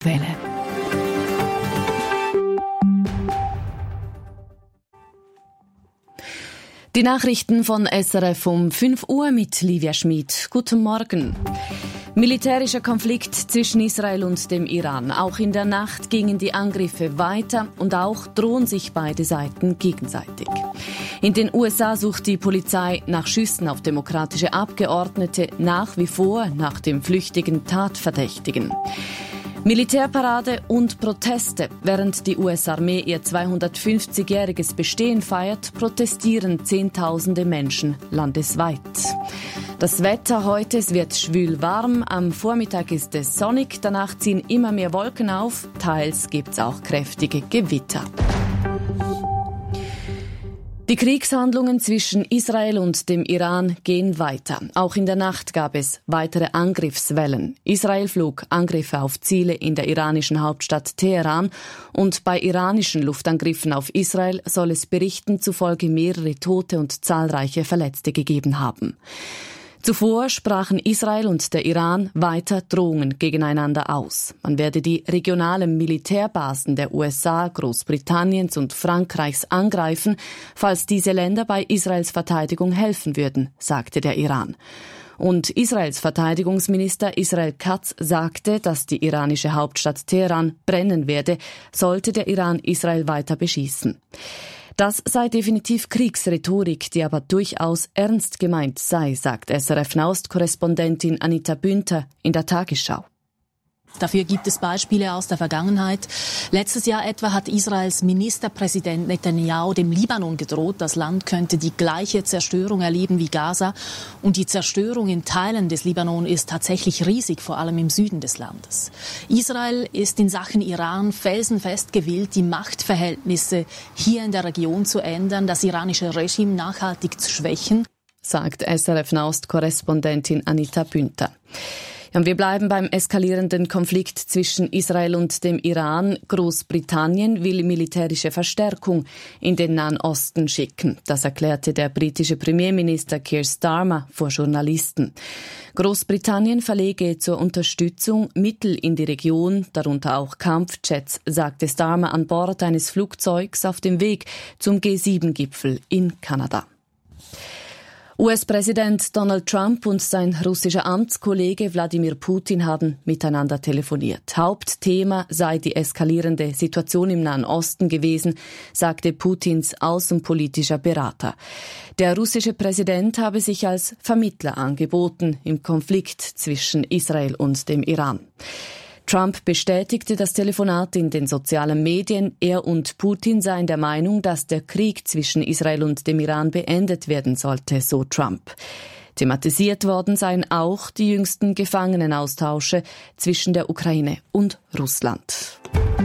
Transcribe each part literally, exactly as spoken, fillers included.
Welle. Die Nachrichten von S R F um fünf Uhr mit Livia Schmid. Guten Morgen. Militärischer Konflikt zwischen Israel und dem Iran. Auch in der Nacht gingen die Angriffe weiter und auch drohen sich beide Seiten gegenseitig. In den U S A sucht die Polizei nach Schüssen auf demokratische Abgeordnete nach wie vor nach dem flüchtigen Tatverdächtigen. Militärparade und Proteste. Während die U S-Armee ihr zweihundertfünfzigjähriges Bestehen feiert, protestieren Zehntausende Menschen landesweit. Das Wetter heute, es wird schwül warm, am Vormittag ist es sonnig, danach ziehen immer mehr Wolken auf, teils gibt's auch kräftige Gewitter. Die Kriegshandlungen zwischen Israel und dem Iran gehen weiter. Auch in der Nacht gab es weitere Angriffswellen. Israel flog Angriffe auf Ziele in der iranischen Hauptstadt Teheran und bei iranischen Luftangriffen auf Israel soll es Berichten zufolge mehrere Tote und zahlreiche Verletzte gegeben haben. Zuvor sprachen Israel und der Iran weiter Drohungen gegeneinander aus. Man werde die regionalen Militärbasen der U S A, Großbritanniens und Frankreichs angreifen, falls diese Länder bei Israels Verteidigung helfen würden, sagte der Iran. Und Israels Verteidigungsminister Israel Katz sagte, dass die iranische Hauptstadt Teheran brennen werde, sollte der Iran Israel weiter beschießen. Das sei definitiv Kriegsrhetorik, die aber durchaus ernst gemeint sei, sagt S R F-Nahost-Korrespondentin Anita Bünter in der Tagesschau. Dafür gibt es Beispiele aus der Vergangenheit. Letztes Jahr etwa hat Israels Ministerpräsident Netanyahu dem Libanon gedroht, das Land könnte die gleiche Zerstörung erleben wie Gaza. Und die Zerstörung in Teilen des Libanon ist tatsächlich riesig, vor allem im Süden des Landes. Israel ist in Sachen Iran felsenfest gewillt, die Machtverhältnisse hier in der Region zu ändern, das iranische Regime nachhaltig zu schwächen, sagt S R F-Nahost-Korrespondentin Anita Bünter. Ja, wir bleiben beim eskalierenden Konflikt zwischen Israel und dem Iran. Großbritannien will militärische Verstärkung in den Nahen Osten schicken. Das erklärte der britische Premierminister Keir Starmer vor Journalisten. Großbritannien verlege zur Unterstützung Mittel in die Region, darunter auch Kampfjets, sagte Starmer an Bord eines Flugzeugs auf dem Weg zum G sieben Gipfel in Kanada. U S-Präsident Donald Trump und sein russischer Amtskollege Wladimir Putin haben miteinander telefoniert. Hauptthema sei die eskalierende Situation im Nahen Osten gewesen, sagte Putins außenpolitischer Berater. Der russische Präsident habe sich als Vermittler angeboten im Konflikt zwischen Israel und dem Iran. Trump bestätigte das Telefonat in den sozialen Medien. Er und Putin seien der Meinung, dass der Krieg zwischen Israel und dem Iran beendet werden sollte, so Trump. Thematisiert worden seien auch die jüngsten Gefangenenaustausche zwischen der Ukraine und Russland.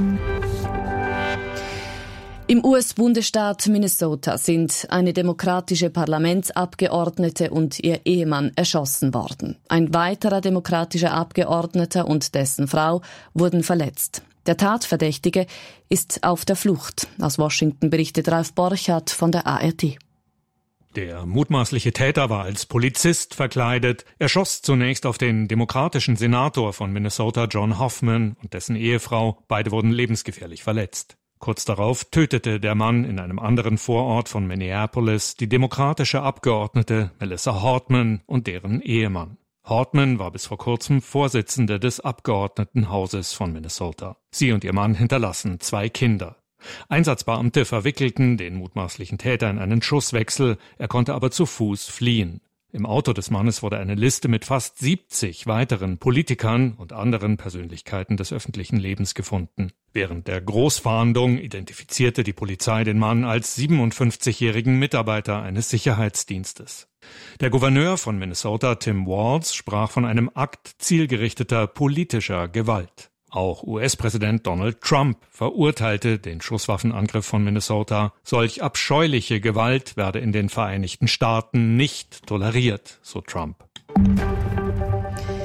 Im U S-Bundesstaat Minnesota sind eine demokratische Parlamentsabgeordnete und ihr Ehemann erschossen worden. Ein weiterer demokratischer Abgeordneter und dessen Frau wurden verletzt. Der Tatverdächtige ist auf der Flucht. Aus Washington berichtet Ralf Borchardt von der A R D. Der mutmaßliche Täter war als Polizist verkleidet. Er schoss zunächst auf den demokratischen Senator von Minnesota, John Hoffman, und dessen Ehefrau. Beide wurden lebensgefährlich verletzt. Kurz darauf tötete der Mann in einem anderen Vorort von Minneapolis die demokratische Abgeordnete Melissa Hortman und deren Ehemann. Hortman war bis vor kurzem Vorsitzende des Abgeordnetenhauses von Minnesota. Sie und ihr Mann hinterlassen zwei Kinder. Einsatzbeamte verwickelten den mutmaßlichen Täter in einen Schusswechsel, er konnte aber zu Fuß fliehen. Im Auto des Mannes wurde eine Liste mit fast siebzig weiteren Politikern und anderen Persönlichkeiten des öffentlichen Lebens gefunden. Während der Großfahndung identifizierte die Polizei den Mann als siebenundfünfzigjährigen Mitarbeiter eines Sicherheitsdienstes. Der Gouverneur von Minnesota, Tim Walz, sprach von einem Akt zielgerichteter politischer Gewalt. Auch U S-Präsident Donald Trump verurteilte den Schusswaffenangriff von Minnesota. Solch abscheuliche Gewalt werde in den Vereinigten Staaten nicht toleriert, so Trump.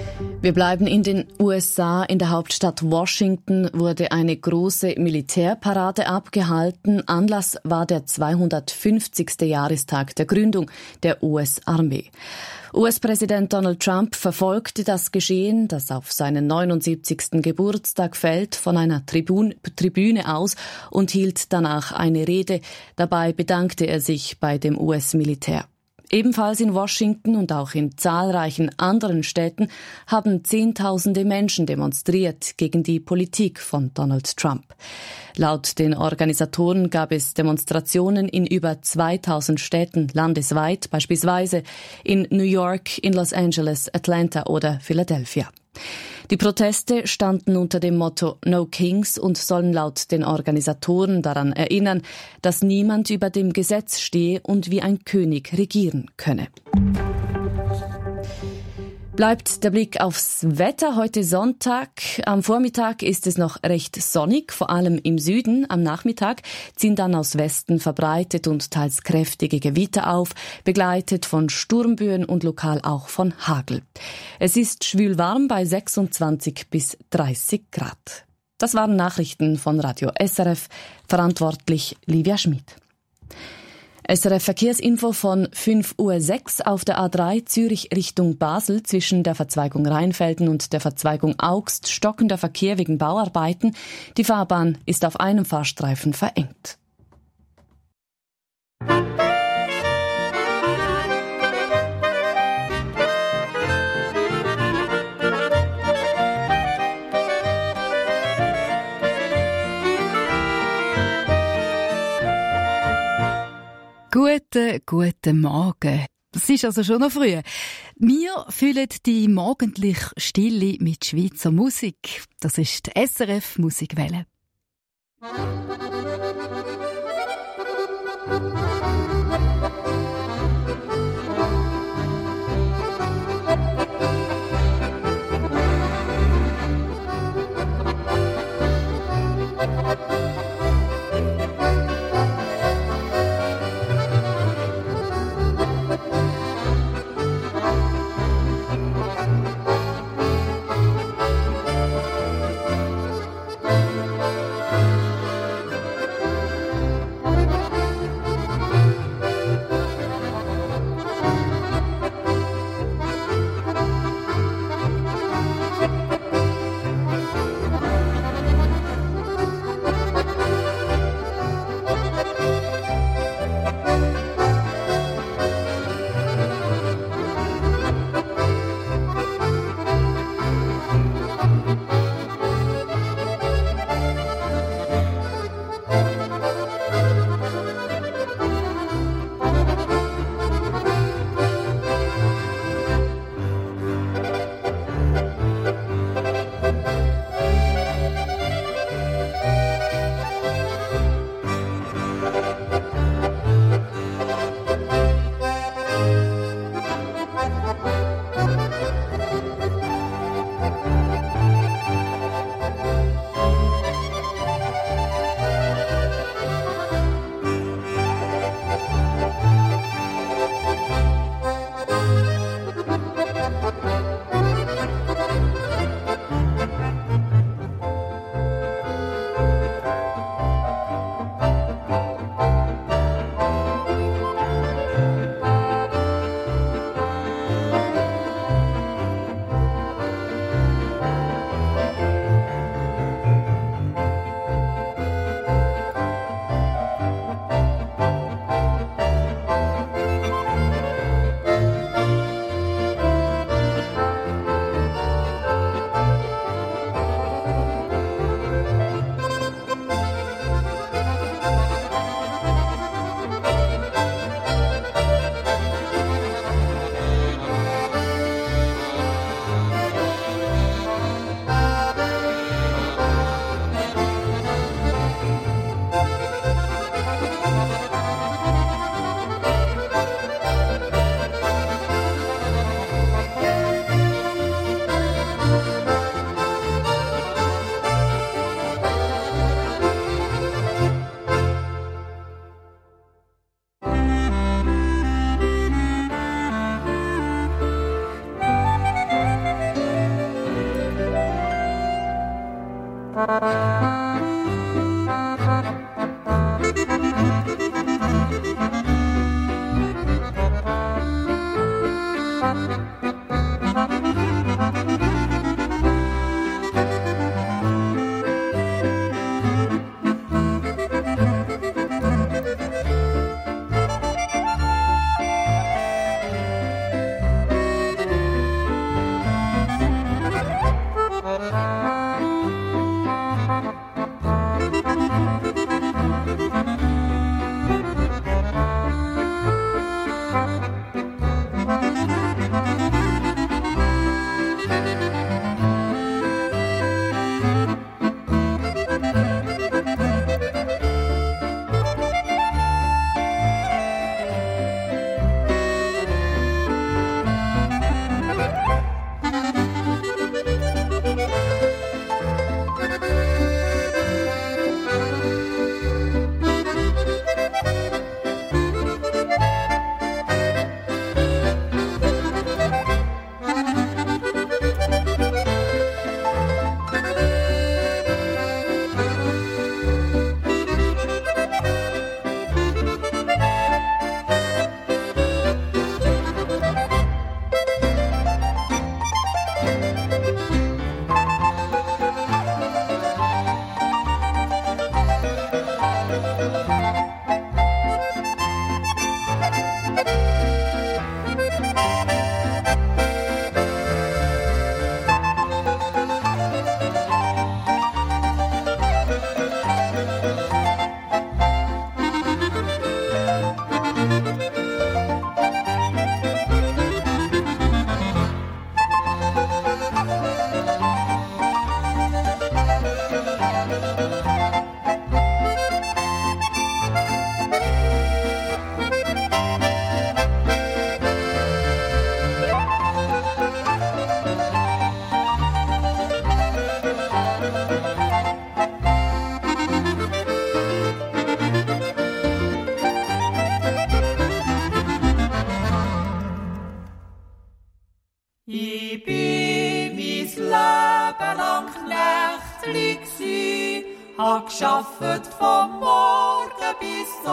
Wir bleiben in den U S A. In der Hauptstadt Washington wurde eine große Militärparade abgehalten. Anlass war der zweihundertfünfzigste Jahrestag der Gründung der U S-Armee. U S-Präsident Donald Trump verfolgte das Geschehen, das auf seinen neunundsiebzigsten Geburtstag fällt, von einer Tribun- Tribüne aus und hielt danach eine Rede. Dabei bedankte er sich bei dem U S-Militär. Ebenfalls in Washington und auch in zahlreichen anderen Städten haben Zehntausende Menschen demonstriert gegen die Politik von Donald Trump. Laut den Organisatoren gab es Demonstrationen in über zweitausend Städten landesweit, beispielsweise in New York, in Los Angeles, Atlanta oder Philadelphia. Die Proteste standen unter dem Motto No Kings und sollen laut den Organisatoren daran erinnern, dass niemand über dem Gesetz stehe und wie ein König regieren könne. Bleibt der Blick aufs Wetter. Heute Sonntag. Am Vormittag ist es noch recht sonnig, vor allem im Süden. Am Nachmittag ziehen dann aus Westen verbreitet und teils kräftige Gewitter auf, begleitet von Sturmböen und lokal auch von Hagel. Es ist schwülwarm bei sechsundzwanzig bis dreißig Grad. Das waren Nachrichten von Radio S R F, verantwortlich Livia Schmid. S R F Verkehrsinfo von fünf Uhr sechs auf der A drei Zürich Richtung Basel zwischen der Verzweigung Rheinfelden und der Verzweigung Augst stockender Verkehr wegen Bauarbeiten. Die Fahrbahn ist auf einem Fahrstreifen verengt. Guten, guten Morgen. Es ist also schon noch früh. Wir füllen die morgendliche Stille mit Schweizer Musik. Das ist die S R F Musikwelle. Hab geschafft vom Morgen bis zum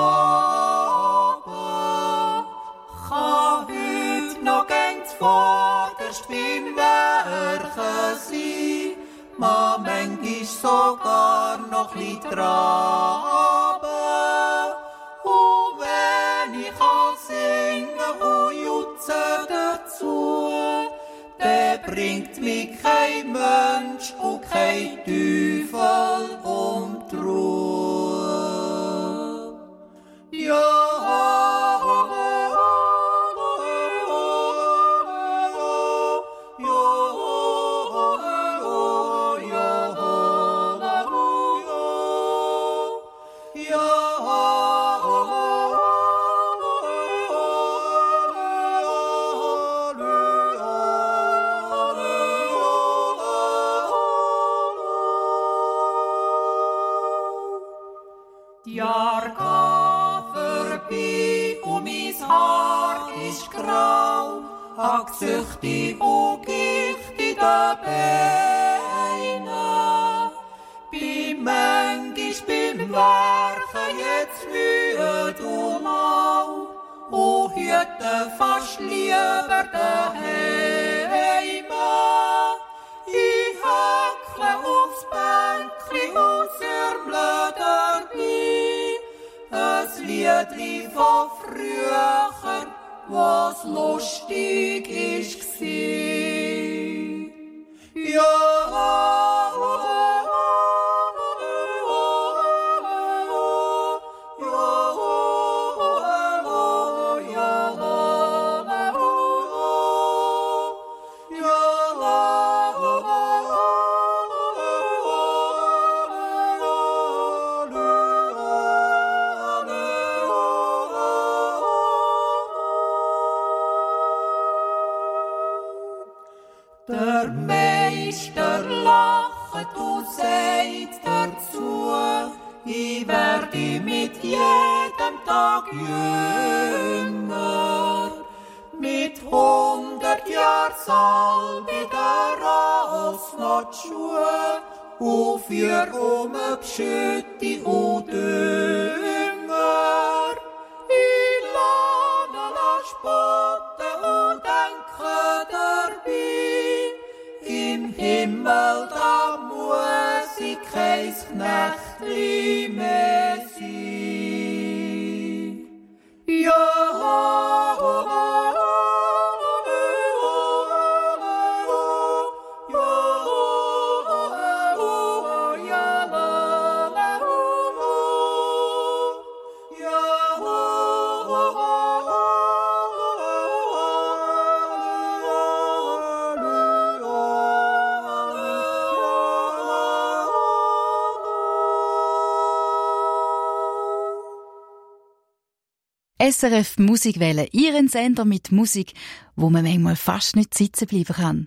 Abend. Kann heute noch ganz vorderst beim Werken sein. Man manchmal sogar noch ein bisschen traben. Und wenn ich kann singen und jutzen dazu, dann bringt mich kein Mensch und kein Teufel um die Ruhe. Ja. Die Jahre gehen vorbei und mein Haar ist grau, hab Gesüchte und Gicht in den Beinen. Bin manchmal beim Werken jetzt müde und mau und hüte fast lieber daheim. Ich häckle aufs Bänkli und sürmle dabei ein Liedli von früher, was lustig war. Ja. Der Meister lacht und sagt dazu, ich werde mit jedem Tag jünger. Mit hundert Jahren soll bei der Ross noch die Schuhe auf ihr umgeschütte und Dünger. Ich lerne la spotten und denke dabei, im Himmel da muss ich kein Knechtli mehr sein. Ja, S R F Musikwelle, Ihren Sender mit Musik, wo man manchmal fast nicht sitzen bleiben kann.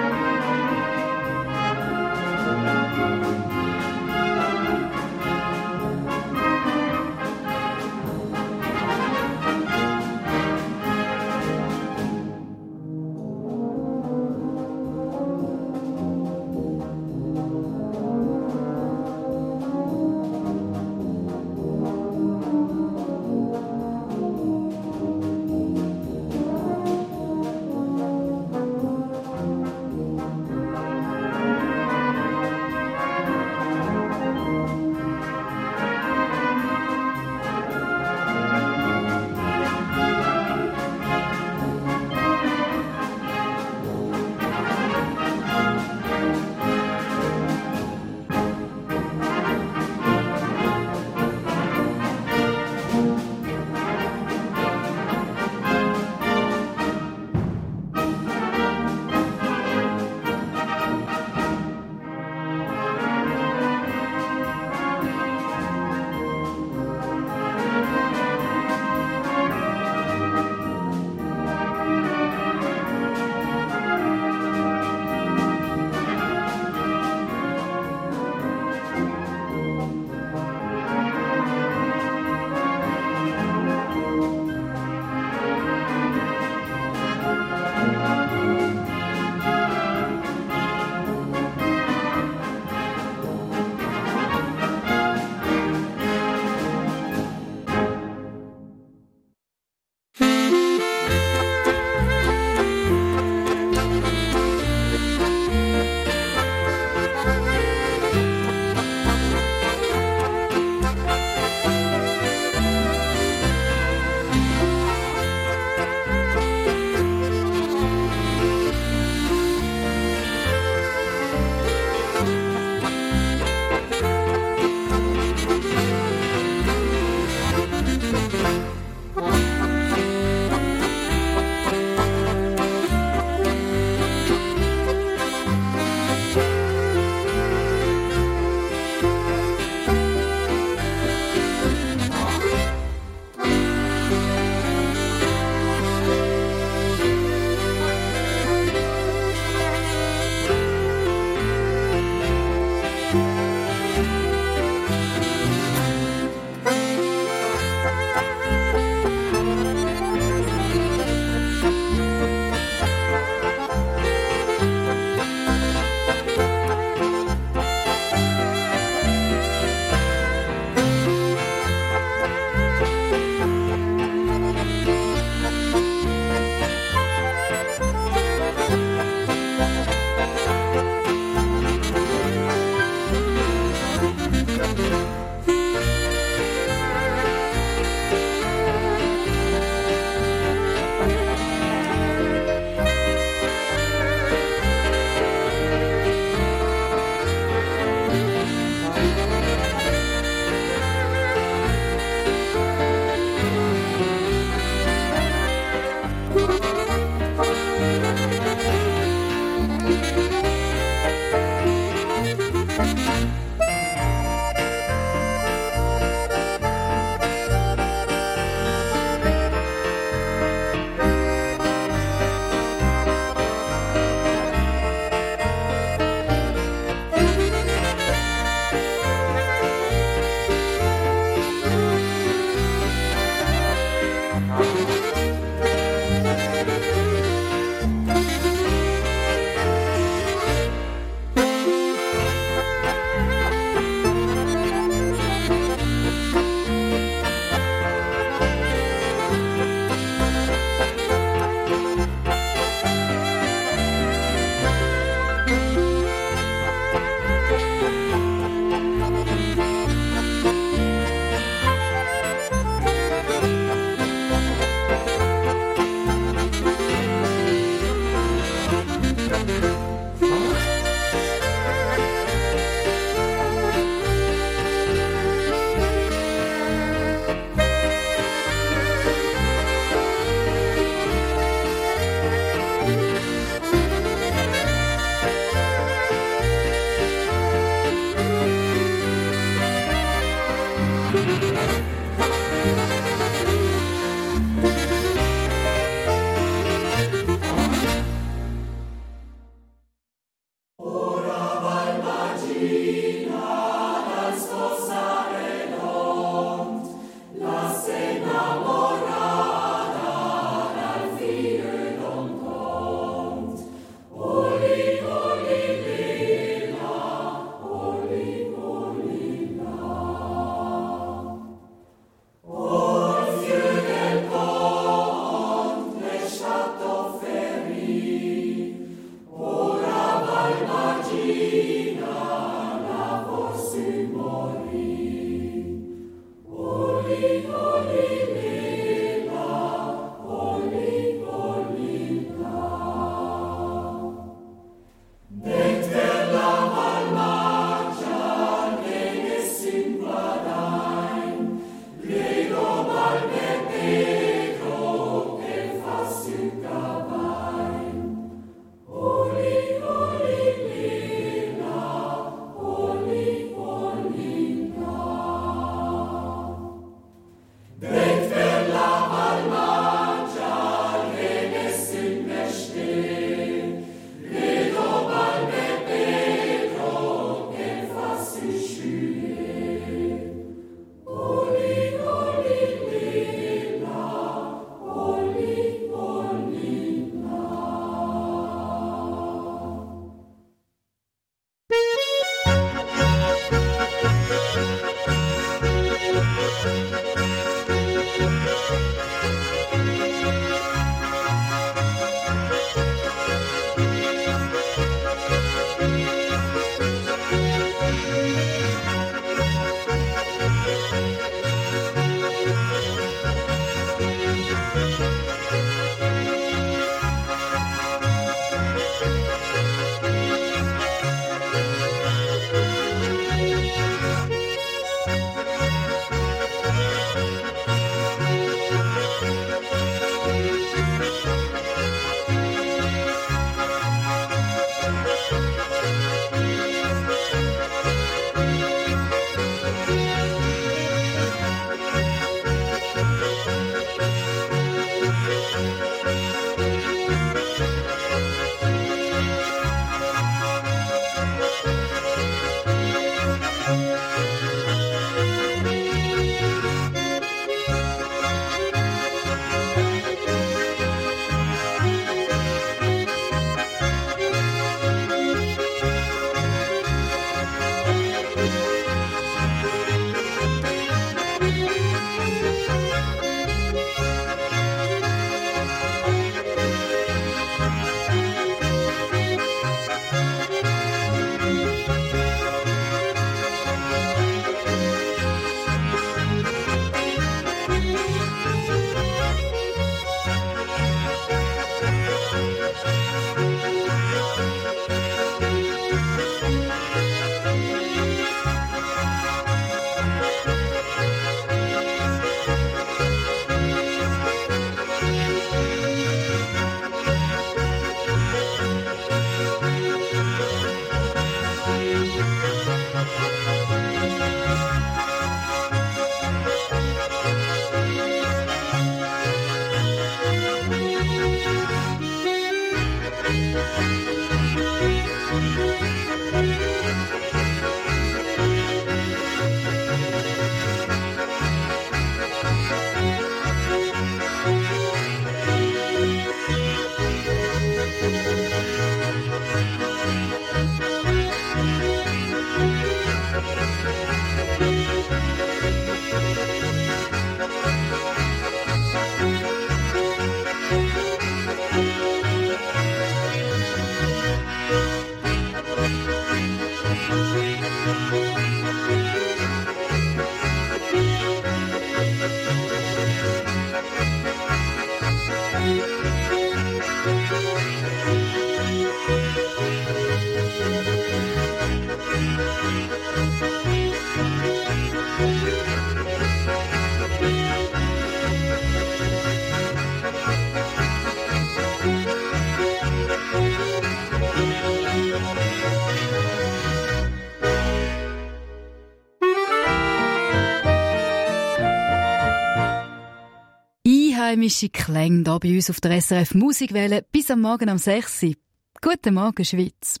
einheimische Klänge hier bei uns auf der S R F Musikwelle bis am Morgen um sechs Uhr. Guten Morgen, Schweiz.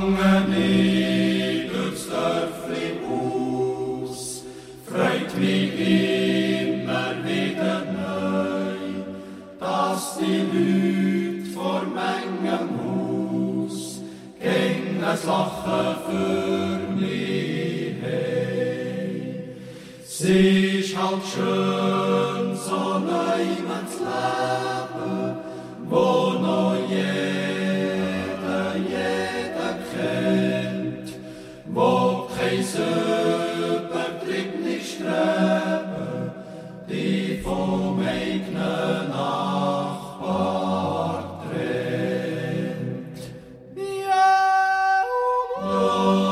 Gange nie durchs Dörfli aus, freut mich immer wieder neu, dass die Leute vor Mengem Haus gegen das Lachen für mich hey. Es ist halt schön, so neu man's Leben, wo noch jeder, jeder kennt, wo kein Übertrieb nicht streben, die vom eigenen Nachbar trennt. Ja, ja.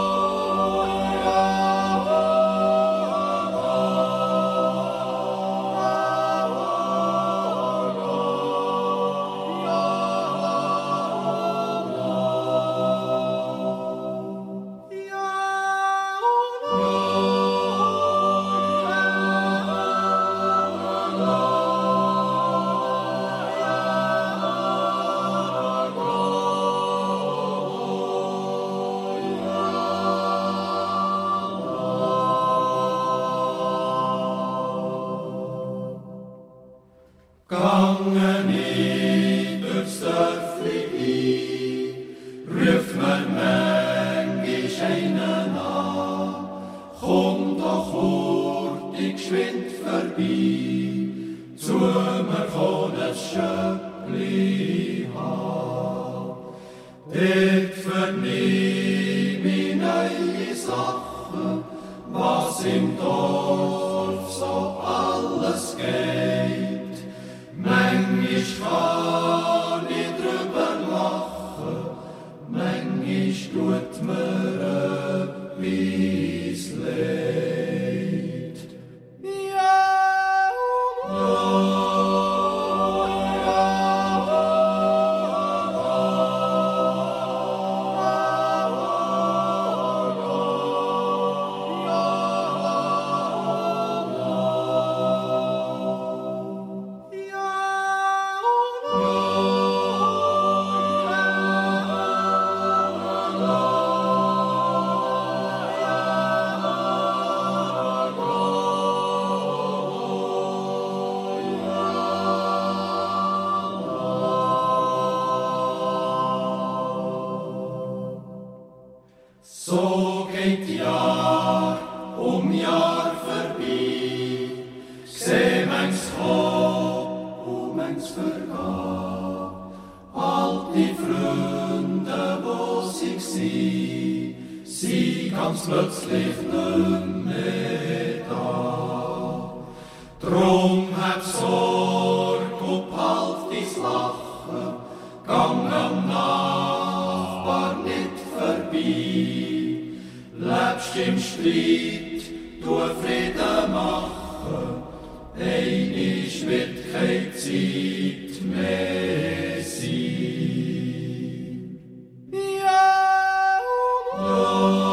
Gange nie durchs Dörfli ein, rüft mir manchmal einen an, komm doch hurtig geschwind vorbei, zu mir von ein Schöppli haben. Dort vernehm ich neue Sachen, was im Dorf so alles geht. Manchmal kann ich drüber lachen, manchmal tut mir etwas leid. Ja, ja, so geht Jahr um Jahr vorbei, seh manch's kommen und manch's vergehen. Alte Freunde, wo sie gsi, sie ganz plötzlich nicht mehr da. Drum hab Sorg und behalt dein Lachen, gang am Nachbar nicht vorbei. Lebst im Streit, du Frieden machen, einisch wird keine Zeit mehr sein. Ja, ja.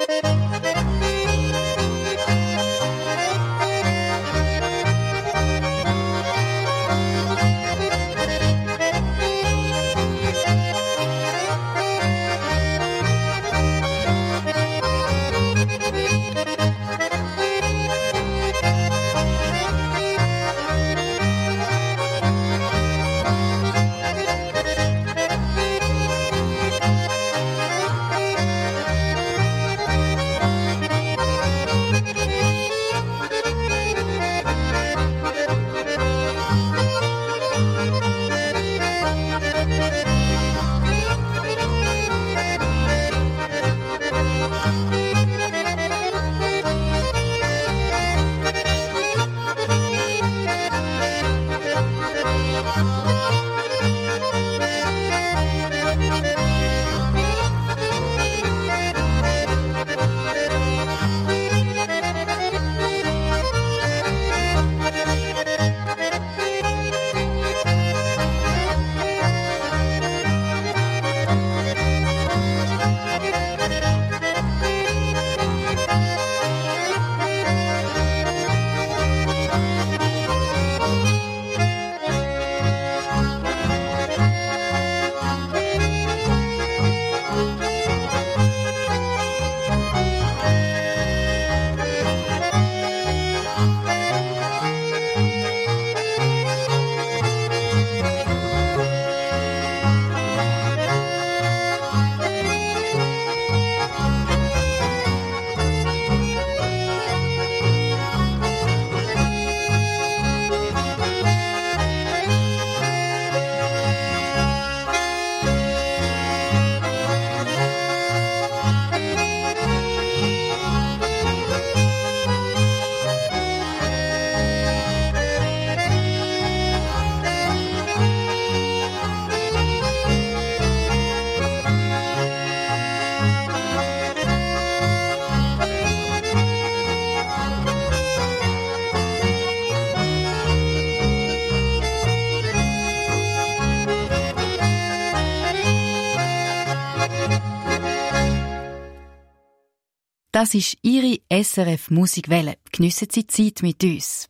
Das ist Ihre S R F Musikwelle. Geniessen Sie die Zeit mit uns.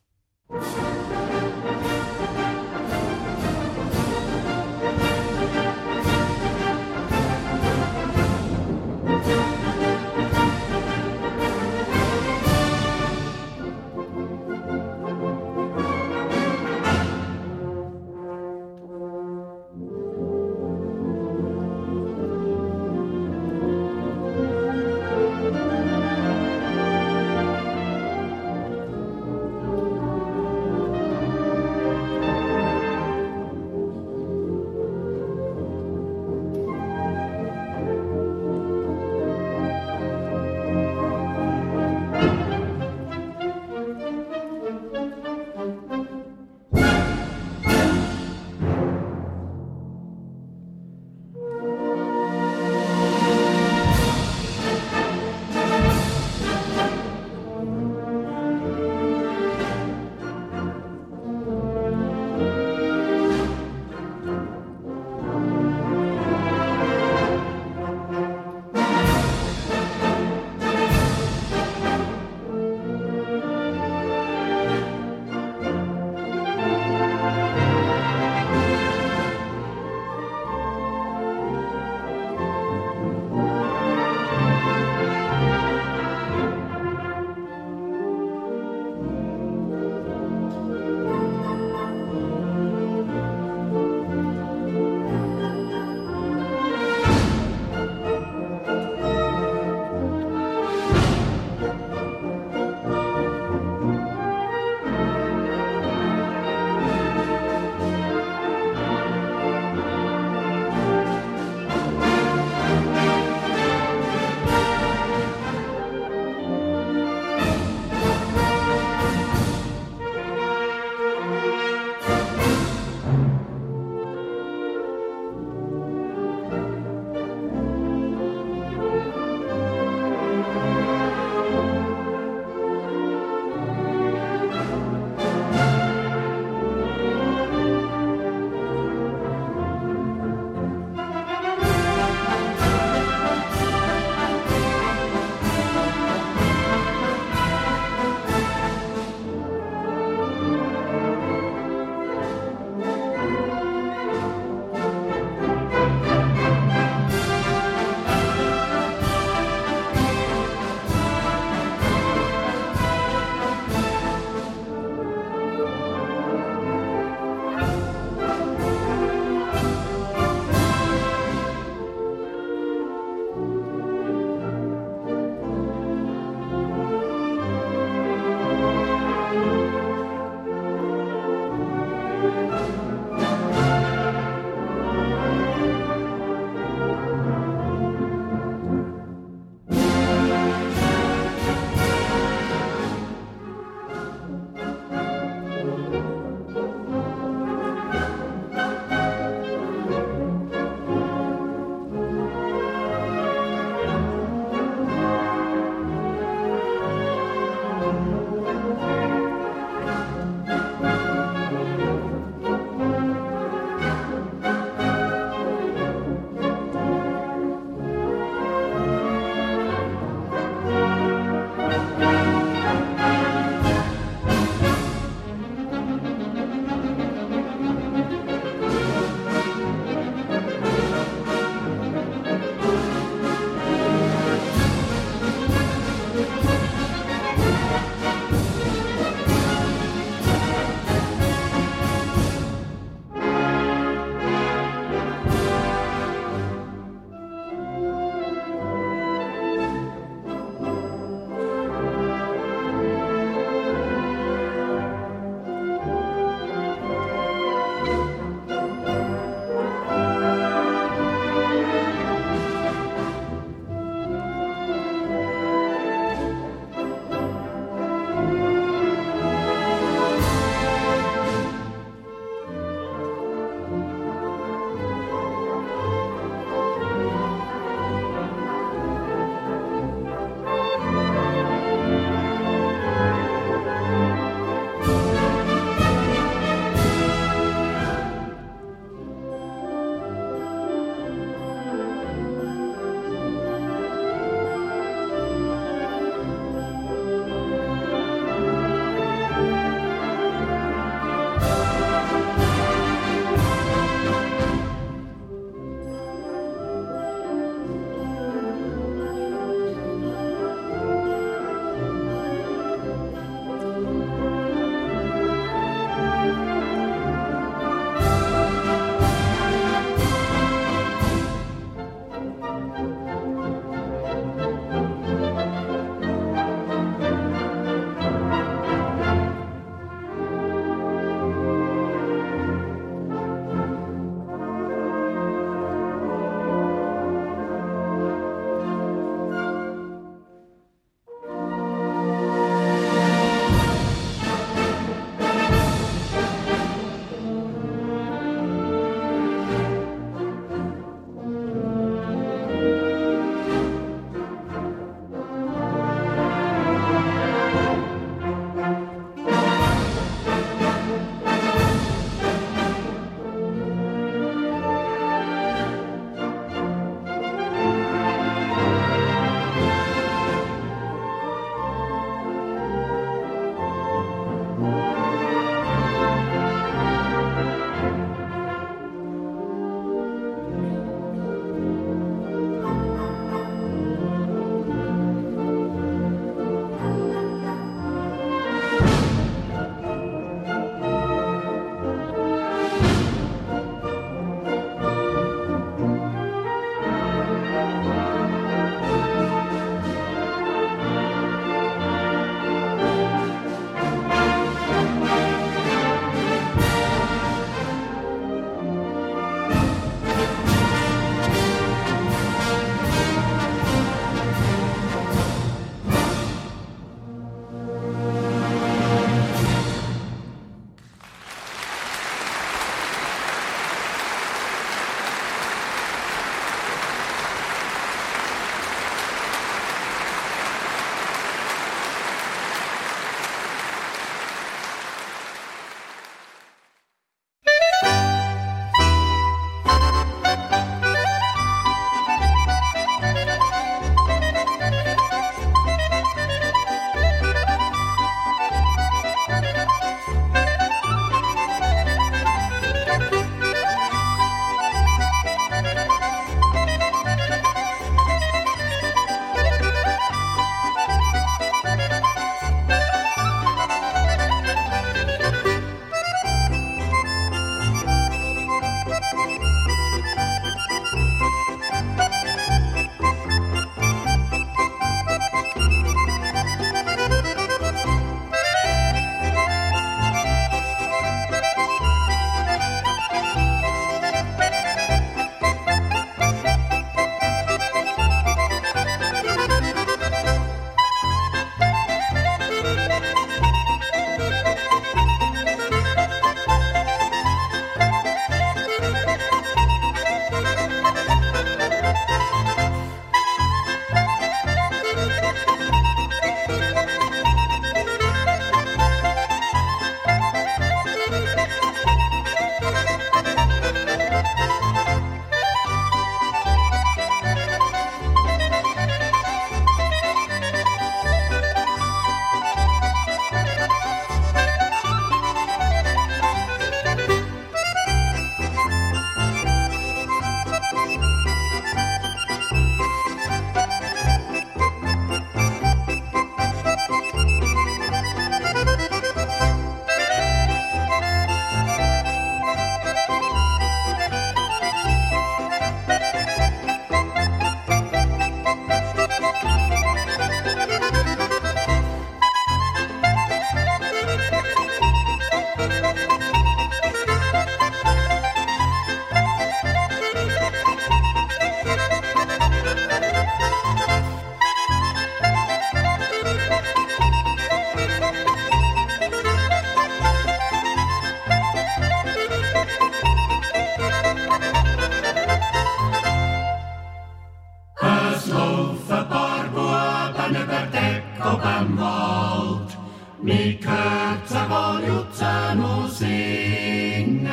ob im Wald, mit Kerzen, wo jutzen und singen,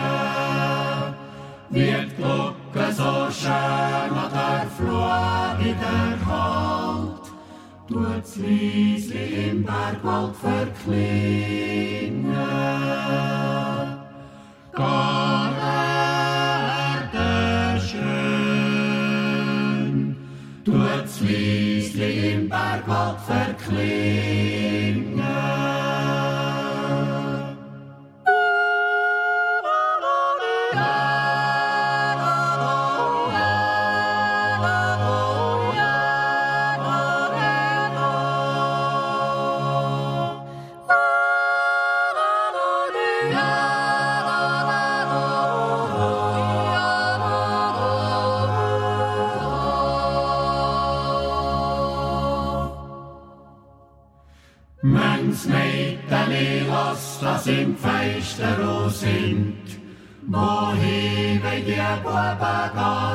wird die Glocke so schön an der Flur wieder halt, tut's leislich im Bergwald verklingen. Gar Erde schön, tut's leislich im Bergwald verklingen. Mengs Mädchen, lass das im Feister sind, wohin wollen die Buben gar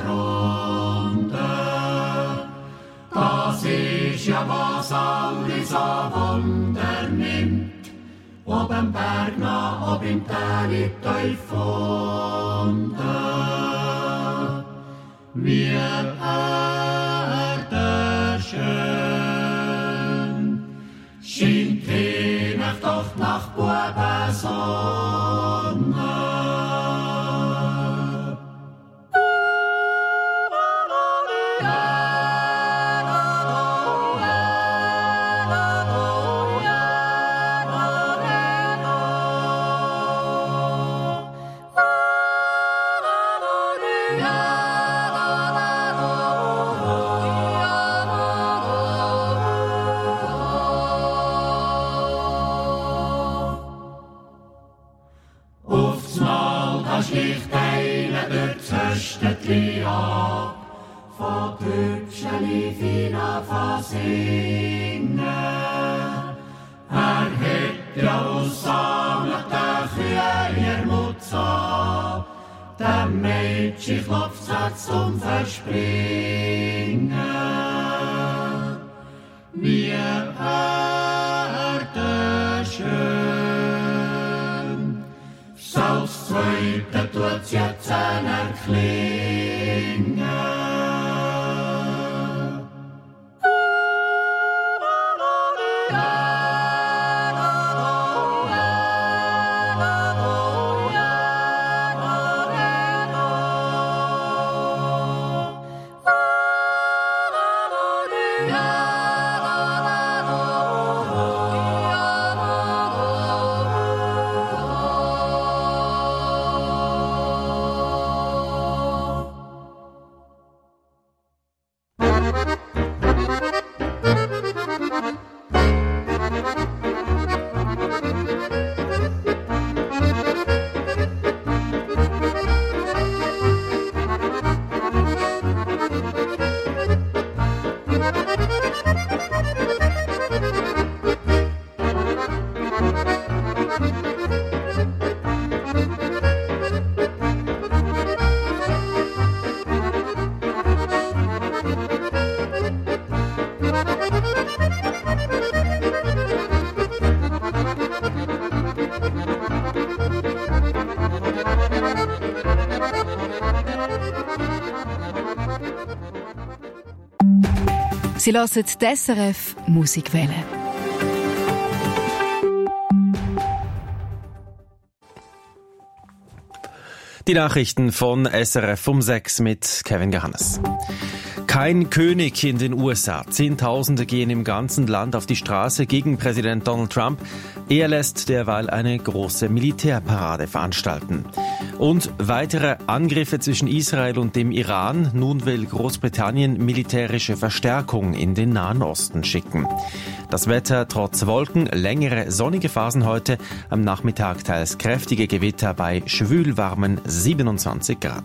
runter? Das ist ja, was alles an Wunder nimmt, ob im Berg noch, ob im Tal tief unter. Wir Erde schön, scheint die Nacht doch nach Buben Sonne. Schlicht einer durch das Höstetli ab, von Türkscheli fein an singen. Er hat ja aussammelt den Kühlermutz an, dem Mädchen klopft's Herz zum Verspringen. Wir Erde schön, Saus zweite tut's jetzt erklingen. Sie hören die S R F Musikwelle. Die Nachrichten von S R F um sechs mit Kevin Johannes. Kein König in den U S A. Zehntausende gehen im ganzen Land auf die Straße gegen Präsident Donald Trump. Er lässt derweil eine große Militärparade veranstalten. Und weitere Angriffe zwischen Israel und dem Iran. Nun will Großbritannien militärische Verstärkung in den Nahen Osten schicken. Das Wetter trotz Wolken, längere sonnige Phasen heute, am Nachmittag teils kräftige Gewitter bei schwülwarmen siebenundzwanzig Grad.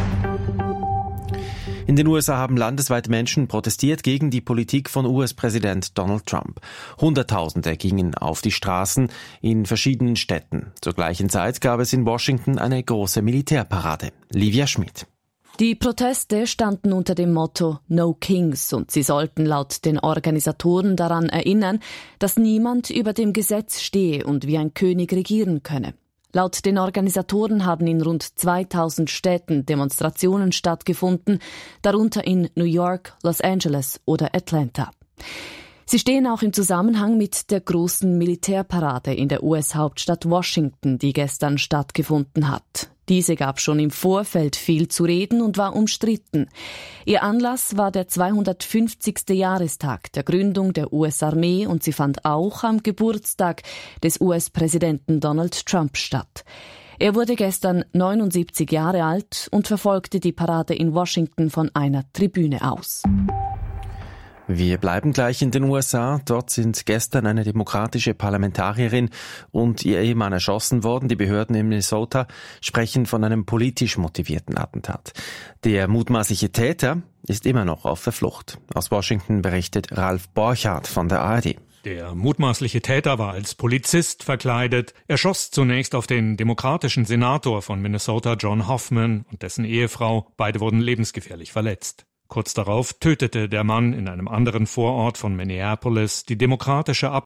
In den U S A haben landesweit Menschen protestiert gegen die Politik von U S-Präsident Donald Trump. Hunderttausende gingen auf die Straßen in verschiedenen Städten. Zur gleichen Zeit gab es in Washington eine große Militärparade. Livia Schmid. Die Proteste standen unter dem Motto No Kings und sie sollten laut den Organisatoren daran erinnern, dass niemand über dem Gesetz stehe und wie ein König regieren könne. Laut den Organisatoren haben in rund zweitausend Städten Demonstrationen stattgefunden, darunter in New York, Los Angeles oder Atlanta. Sie stehen auch im Zusammenhang mit der großen Militärparade in der U S-Hauptstadt Washington, die gestern stattgefunden hat. Diese gab schon im Vorfeld viel zu reden und war umstritten. Ihr Anlass war der zweihundertfünfzigste Jahrestag der Gründung der U S-Armee und sie fand auch am Geburtstag des U S-Präsidenten Donald Trump statt. Er wurde gestern neunundsiebzig Jahre alt und verfolgte die Parade in Washington von einer Tribüne aus. Wir bleiben gleich in den U S A. Dort sind gestern eine demokratische Parlamentarierin und ihr Ehemann erschossen worden. Die Behörden in Minnesota sprechen von einem politisch motivierten Attentat. Der mutmaßliche Täter ist immer noch auf der Flucht. Aus Washington berichtet Ralf Borchardt von der A R D. Der mutmaßliche Täter war als Polizist verkleidet. Er schoss zunächst auf den demokratischen Senator von Minnesota, John Hoffman, und dessen Ehefrau. Beide wurden lebensgefährlich verletzt. Kurz darauf tötete der Mann in einem anderen Vorort von Minneapolis die demokratische